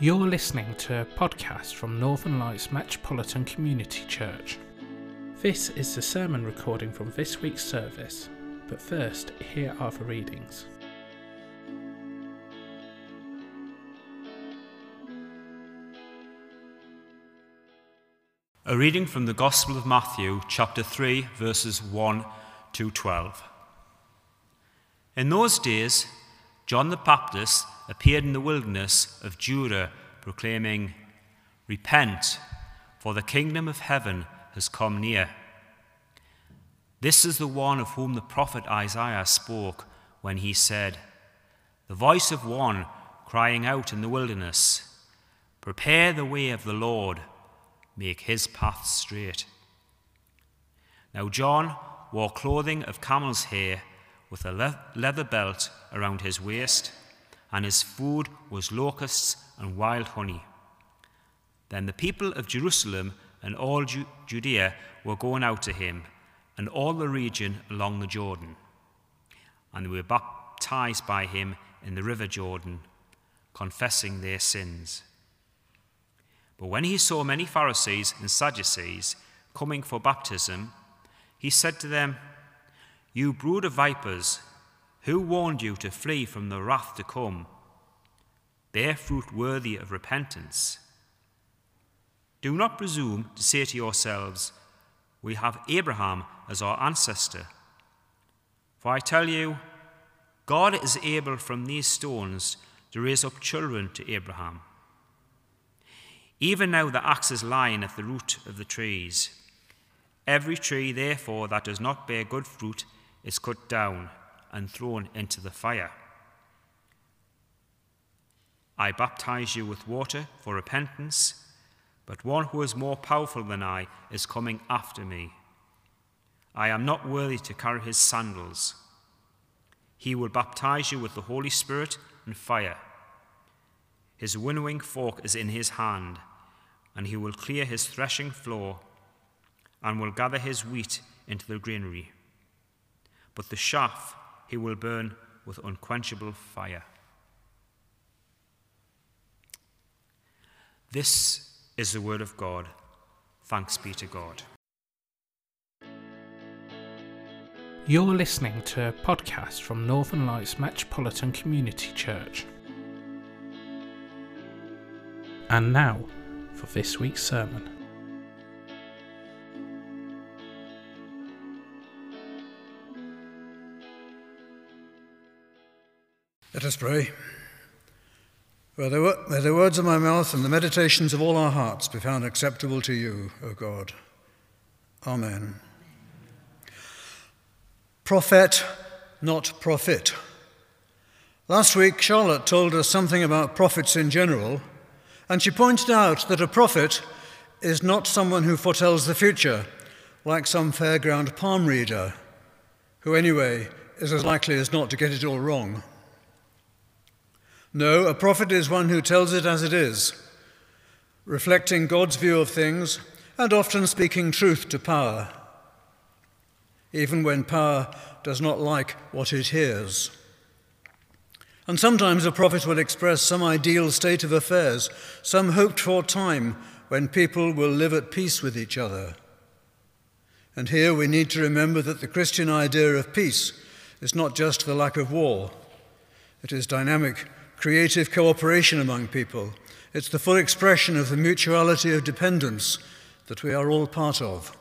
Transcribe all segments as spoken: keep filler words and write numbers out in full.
You're listening to a podcast from Northern Lights Metropolitan Community Church. This is the sermon recording from this week's service, but first, here are the readings. A reading from the Gospel of Matthew, chapter three, verses one to twelve. In those days, John the Baptist appeared in the wilderness of Judea, proclaiming, "Repent, for the kingdom of heaven has come near." This is the one of whom the prophet Isaiah spoke when he said, "The voice of one crying out in the wilderness, prepare the way of the Lord, make his path straight." Now John wore clothing of camel's hair with a le- leather belt around his waist, and his food was locusts and wild honey. Then the people of Jerusalem and all Ju- Judea were going out to him, and all the region along the Jordan, and they were baptized by him in the river Jordan, confessing their sins. But when he saw many Pharisees and Sadducees coming for baptism, he said to them, "You brood of vipers, who warned you to flee from the wrath to come? Bear fruit worthy of repentance. Do not presume to say to yourselves, 'We have Abraham as our ancestor.' For I tell you, God is able from these stones to raise up children to Abraham. Even now the axe is lying at the root of the trees. Every tree, therefore, that does not bear good fruit is cut down and thrown into the fire. I baptize you with water for repentance, but one who is more powerful than I is coming after me. I am not worthy to carry his sandals. He will baptize you with the Holy Spirit and fire. His winnowing fork is in his hand, and he will clear his threshing floor and will gather his wheat into the granary. But the chaff he will burn with unquenchable fire." This is the word of God. Thanks be to God. You're listening to a podcast from Northern Lights Metropolitan Community Church. And now, for this week's sermon. Let us pray. May the, may the words of my mouth and the meditations of all our hearts be found acceptable to you, O God. Amen. Prophet, not profit. Last week, Charlotte told us something about prophets in general, and she pointed out that a prophet is not someone who foretells the future, like some fairground palm reader, who anyway is as likely as not to get it all wrong. No, a prophet is one who tells it as it is, reflecting God's view of things and often speaking truth to power, even when power does not like what it hears. And sometimes a prophet will express some ideal state of affairs, some hoped-for time when people will live at peace with each other. And here we need to remember that the Christian idea of peace is not just the lack of war. It is dynamic, creative cooperation among people. It's the full expression of the mutuality of dependence that we are all part of.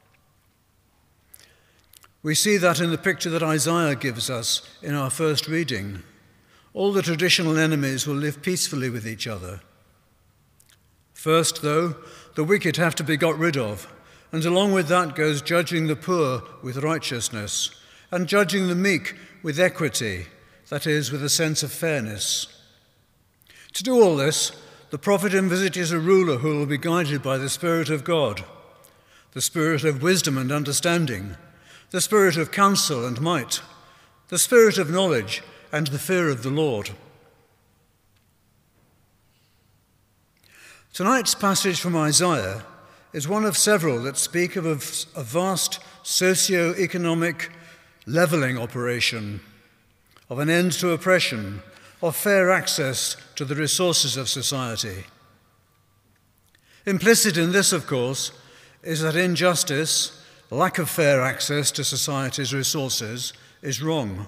We see that in the picture that Isaiah gives us in our first reading. All the traditional enemies will live peacefully with each other. First, though, the wicked have to be got rid of, and along with that goes judging the poor with righteousness, and judging the meek with equity, that is, with a sense of fairness. To do all this, the prophet envisages a ruler who will be guided by the Spirit of God, the Spirit of wisdom and understanding, the Spirit of counsel and might, the Spirit of knowledge and the fear of the Lord. Tonight's passage from Isaiah is one of several that speak of a, a vast socio-economic levelling operation, of an end to oppression, of fair access to the resources of society. Implicit in this, of course, is that injustice, lack of fair access to society's resources, is wrong.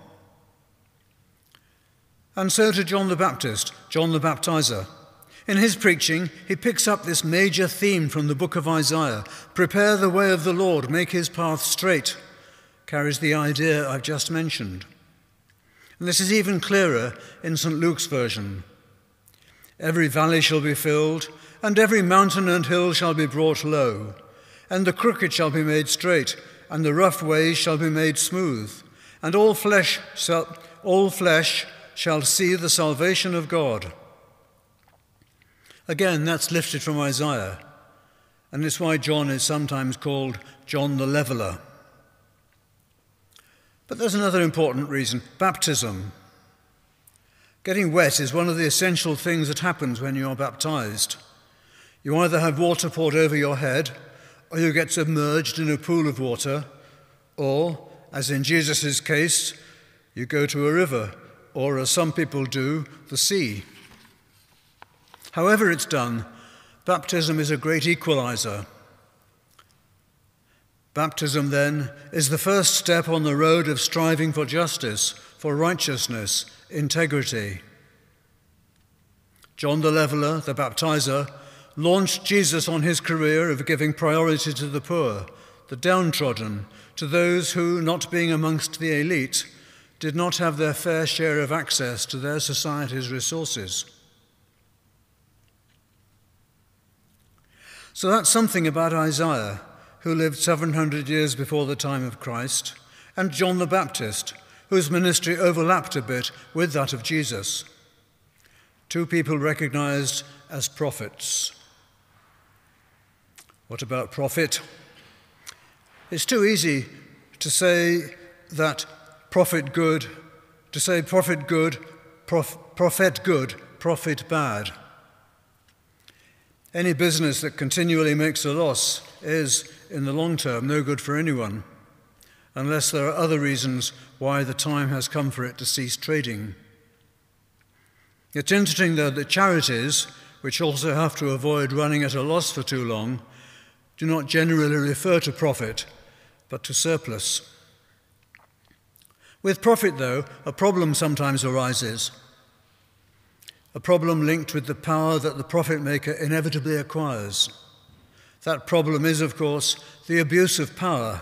And so to John the Baptist, John the Baptizer. In his preaching, he picks up this major theme from the book of Isaiah: prepare the way of the Lord, make his path straight, carries the idea I've just mentioned. And this is even clearer in Saint Luke's version. Every valley shall be filled, and every mountain and hill shall be brought low, and the crooked shall be made straight, and the rough ways shall be made smooth, and all flesh shall, all flesh shall see the salvation of God. Again, that's lifted from Isaiah, and it's why John is sometimes called John the Leveller. But there's another important reason: baptism. Getting wet is one of the essential things that happens when you are baptized. You either have water poured over your head, or you get submerged in a pool of water, or, as in Jesus' case, you go to a river, or, as some people do, the sea. However it's done, baptism is a great equalizer. Baptism, then, is the first step on the road of striving for justice, for righteousness, integrity. John the Leveller, the baptizer, launched Jesus on his career of giving priority to the poor, the downtrodden, to those who, not being amongst the elite, did not have their fair share of access to their society's resources. So that's something about Isaiah, who lived seven hundred years before the time of Christ, and John the Baptist, whose ministry overlapped a bit with that of Jesus. Two people recognized as prophets. What about prophet? It's too easy to say that prophet good, to say prophet good, prof, prophet good, prophet bad. Any business that continually makes a loss is, in the long term, no good for anyone, unless there are other reasons why the time has come for it to cease trading. It's interesting, though, that charities, which also have to avoid running at a loss for too long, do not generally refer to profit, but to surplus. With profit, though, a problem sometimes arises. A problem linked with the power that the profit maker inevitably acquires. That problem is, of course, the abuse of power.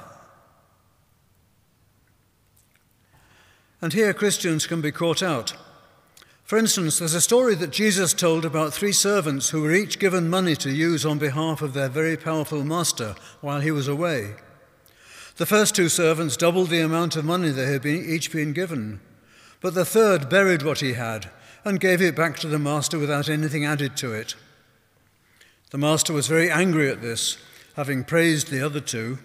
And here Christians can be caught out. For instance, there's a story that Jesus told about three servants who were each given money to use on behalf of their very powerful master while he was away. The first two servants doubled the amount of money they had been, each been given, but the third buried what he had and gave it back to the master without anything added to it. The master was very angry at this, having praised the other two.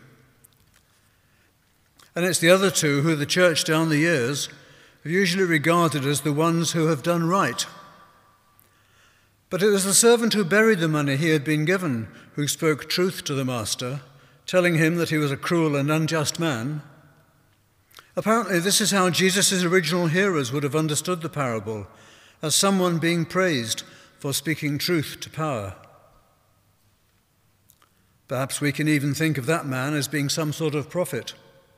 And it's the other two who the church down the years have usually regarded as the ones who have done right. But it was the servant who buried the money he had been given who spoke truth to the master, telling him that he was a cruel and unjust man. Apparently, this is how Jesus' original hearers would have understood the parable, as someone being praised for speaking truth to power. Perhaps we can even think of that man as being some sort of prophet.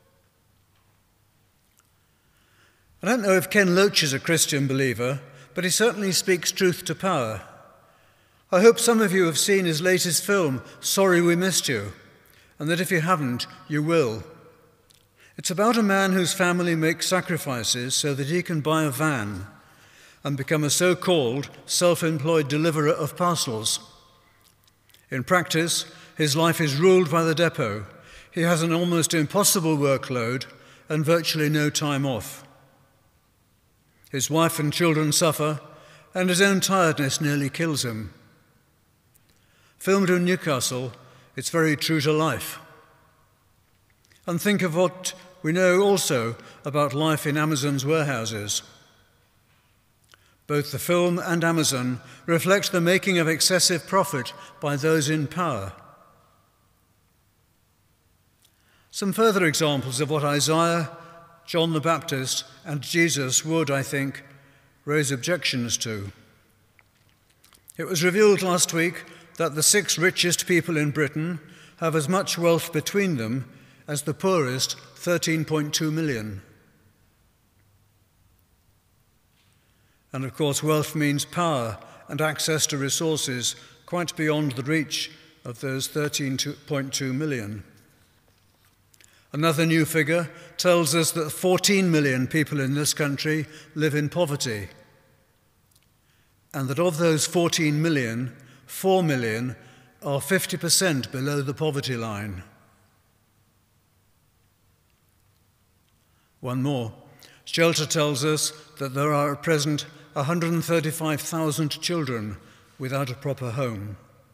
I don't know if Ken Loach is a Christian believer, but he certainly speaks truth to power. I hope some of you have seen his latest film, Sorry We Missed You, and that if you haven't, you will. It's about a man whose family makes sacrifices so that he can buy a van and become a so-called self-employed deliverer of parcels. In practice, his life is ruled by the depot. He has an almost impossible workload and virtually no time off. His wife and children suffer, and his own tiredness nearly kills him. Filmed in Newcastle, it's very true to life. And think of what we know also about life in Amazon's warehouses. Both the film and Amazon reflect the making of excessive profit by those in power. Some further examples of what Isaiah, John the Baptist, and Jesus would, I think, raise objections to. It was revealed last week that the six richest people in Britain have as much wealth between them as the poorest thirteen point two million. And of course, wealth means power and access to resources quite beyond the reach of those thirteen point two million. Another new figure tells us that fourteen million people in this country live in poverty, and that of those fourteen million, four million are fifty percent below the poverty line. One more. Shelter tells us that there are at present one hundred thirty-five thousand children without a proper home.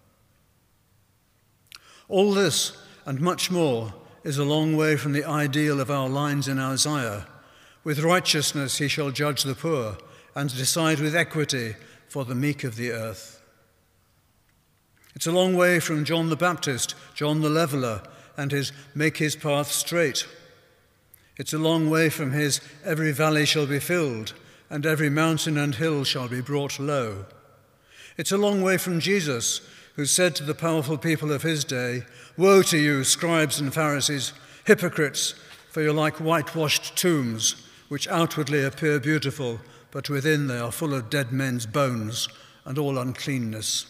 All this and much more is a long way from the ideal of our lines in Isaiah. With righteousness he shall judge the poor and decide with equity for the meek of the earth. It's a long way from John the Baptist, John the Leveller, and his make his path straight. It's a long way from his every valley shall be filled, and every mountain and hill shall be brought low. It's a long way from Jesus, who said to the powerful people of his day, "Woe to you, scribes and Pharisees, hypocrites, for you're like whitewashed tombs, which outwardly appear beautiful, but within they are full of dead men's bones and all uncleanness."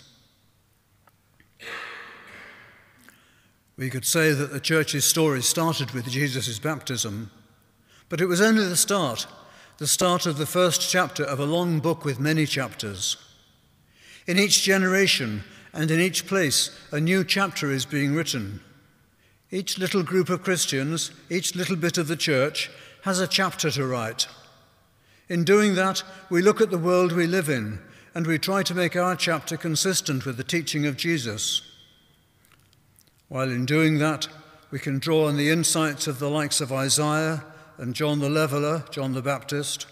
We could say that the church's story started with Jesus' baptism, but it was only the start, the start of the first chapter of a long book with many chapters. In each generation and in each place, a new chapter is being written. Each little group of Christians, each little bit of the church, has a chapter to write. In doing that, we look at the world we live in, and we try to make our chapter consistent with the teaching of Jesus. While in doing that, we can draw on the insights of the likes of Isaiah and John the Leveller, John the Baptist.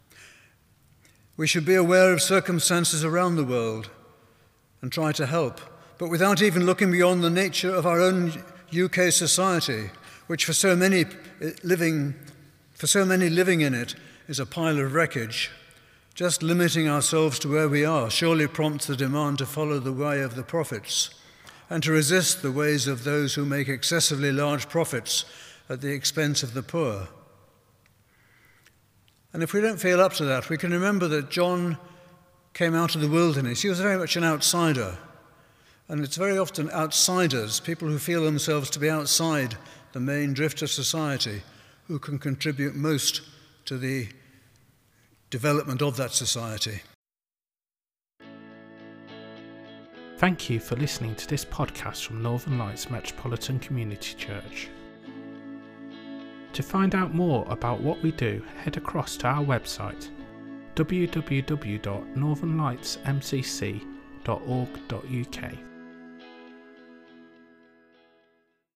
We should be aware of circumstances around the world and try to help, but without even looking beyond the nature of our own U K society, which for so many living, for so many living in it is a pile of wreckage. Just limiting ourselves to where we are surely prompts the demand to follow the way of the prophets and to resist the ways of those who make excessively large profits at the expense of the poor. And if we don't feel up to that, we can remember that John came out of the wilderness. He was very much an outsider. And it's very often outsiders, people who feel themselves to be outside the main drift of society, who can contribute most to the development of that society. Thank you for listening to this podcast from Northern Lights Metropolitan Community Church. To find out more about what we do, head across to our website w w w dot northern lights m c c dot org dot u k.